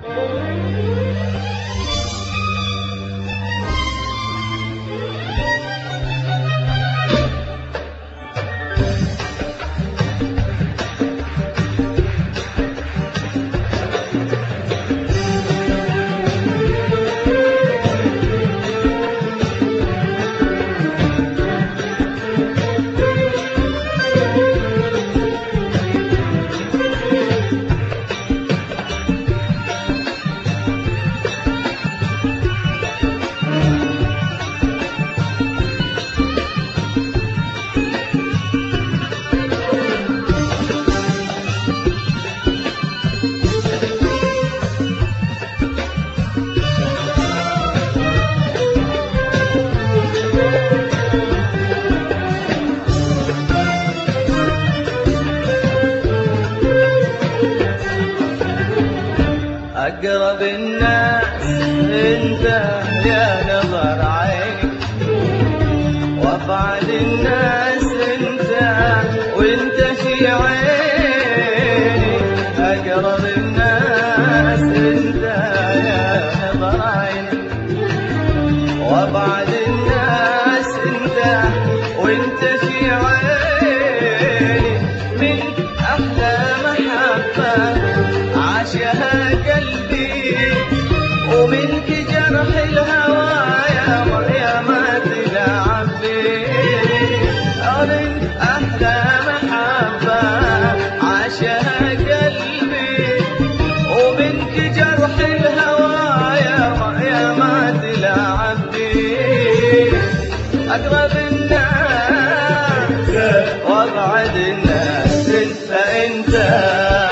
أقرب الناس انت يا نظر عيني، وابعد الناس انت وانت في عيني. أقرب الناس انت يا نظر عيني، وابعد الناس انت وانت في عيني. من أحلى محبة عاشها قلبي، ومنك جرح الهوى يا ما تلعب فيني. من أحلى محبة عاشها قلبي، ومنك جرح الهوى يا ما تلعب فيني. أقرب الناس وابعد الناس انت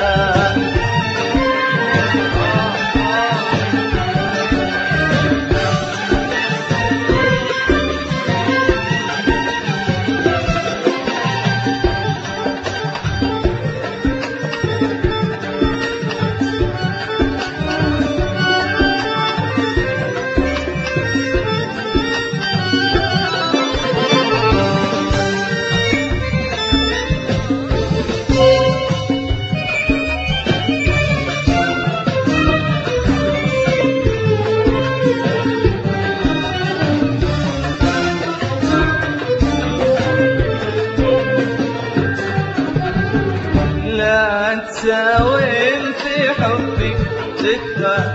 لا تساوم في حبك ذكرى.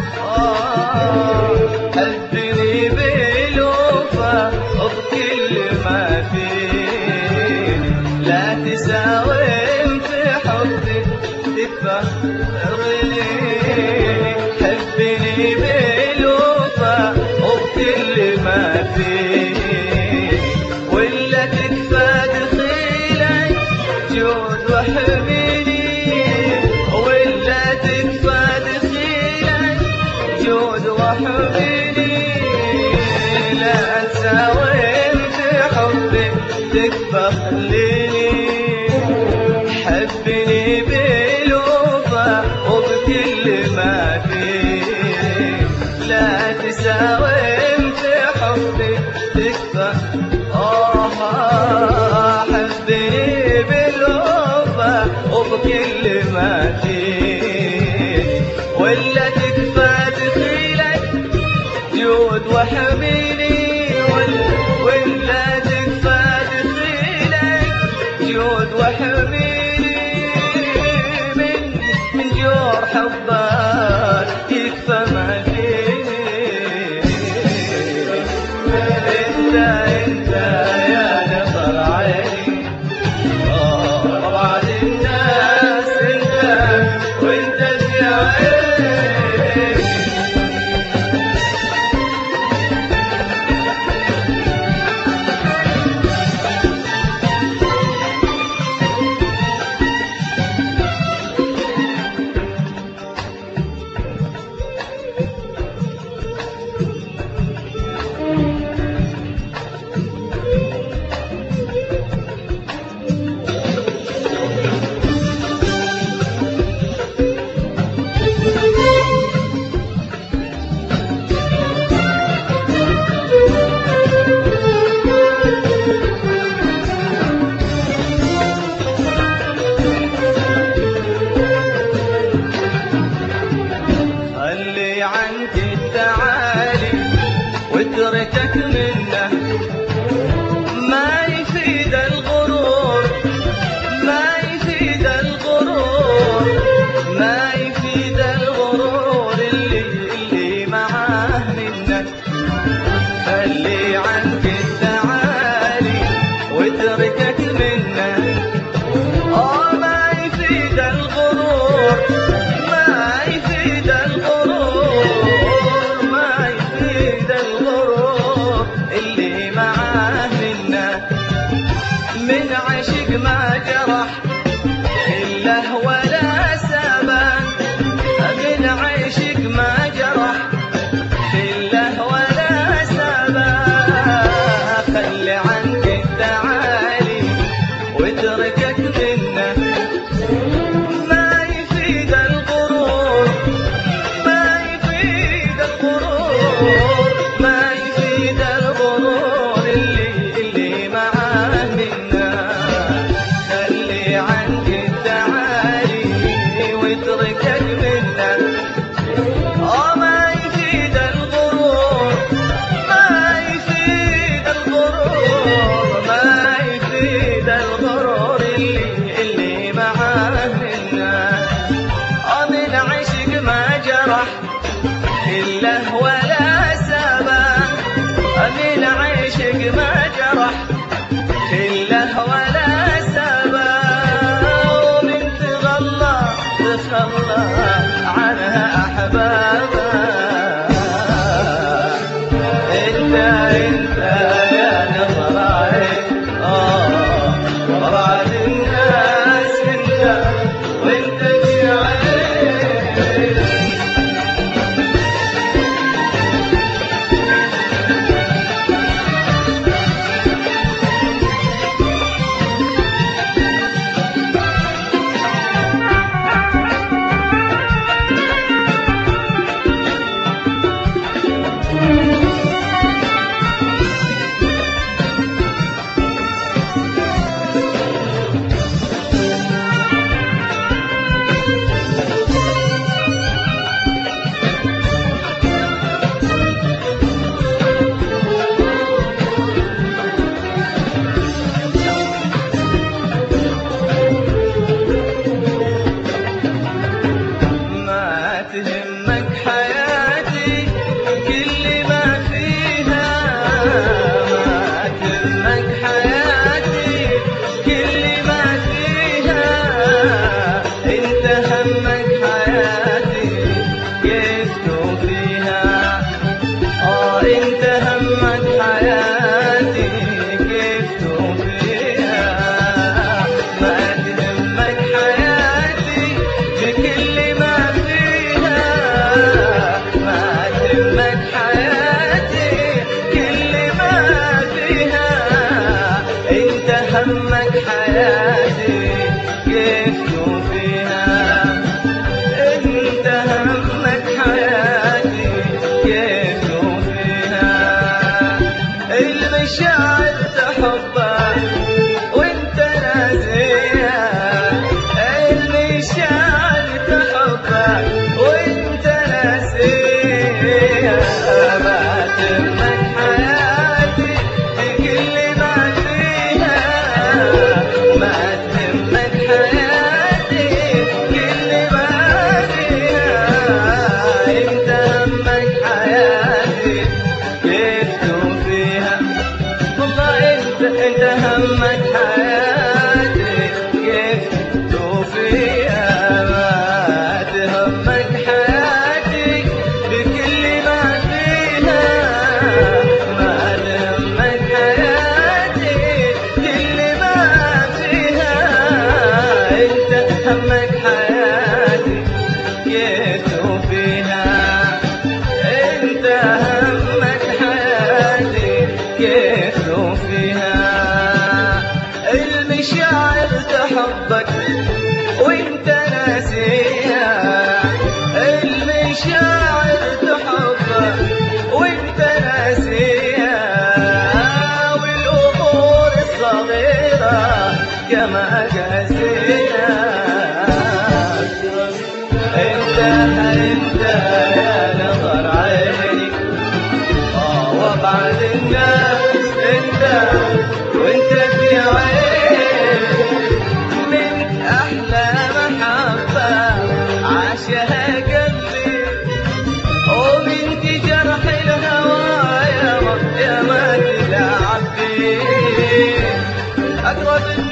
حبني بالوفا بكل ما فيني. لا تساوم في حبك ذكرى. حبني بالوفا بكل ما فيني. ولا تكفى دخيلك جود وحبيني. ولا تكفى دخيلك جود وحبيني. لا تساوم في حبك تكفى خليني. حبني بالوفا وبكل ما فيه. لا تساوم في حبك تكفى. حبني بالوفا وبكل ما فيه. ولا تكفى دخيلك جود وحبيني. ولا تكفى دخيلك جود وحبيني. من جور حبك يكفى ما فيني. انت يا نظر عيني، وابعد الناس انت وانت في عيني. خلي عنك التعالي واتركك منه، ما يفيد الغرور، ما يفيد الغرور، ما يفيد الغرور اللي معاه منك. خلي عنك التعالي واتركك منه، ما يفيد الغرور، ما يفيد الغرور، ما يفيد الغرور اللي معاه منه. من عشق ما جرح إله ولا سبان، من عشق ما جرح إله ولا سبان. خلي عنك التعالي واتركك منه، ما يفيد الغرور، ما يفيد الغرور، ما يفيد الغرور اللي معاه منا. خلي عنك التعالي واتركك منه، ما يفيد الغرور، ما يفيد الغرور، ما يفيد الغرور اللي معاه منا. من عشق ما جرح إله ولا سبان، من عشق ما جرح إله ولا سبان. ومن تغلى عنها أحبابها. انت يا نظر عين طلعت الناس انت وانت جعان. تهمك حياتي كل ما فيها، ما تهمك حياتي كل ما فيها. انت همك حياتي كيف توفيها، انت همك حياتي كيف توفيها. ما تهمك حياتي بكل ما فيها، ما تهمك حياتي كل ما فيها. انت همك حياتي كيف توفيها، انت همك حياتي كيف توفيها. المشاعر تحبك وانت ناسيها، المشاعر تحبك وانت ناسيها. ما تهمك حياتي بكل ما فيها، ما تهمك حياتي كل ما فيها. انت همك حياتي كيف توفيها، والله انت همك حياتي كيف توفيها. ما تهمك حياتي بكل ما فيها، ما تهمك حياتي كل ما فيها. انت همك حياتي كيف توفيها، انت همك حياتي كيف توفيها. المشاعر تحبك وانت ناسيها، المشاعر تحبك وانت ناسيها. والامور الصغيرة كما قاسيها. انت انت يا نظر عيني وابعد الناس انت وانت في عيني من احلى محبة عاشها قلبي ومن جرح الهوى يا ما تلعب فيه اقرب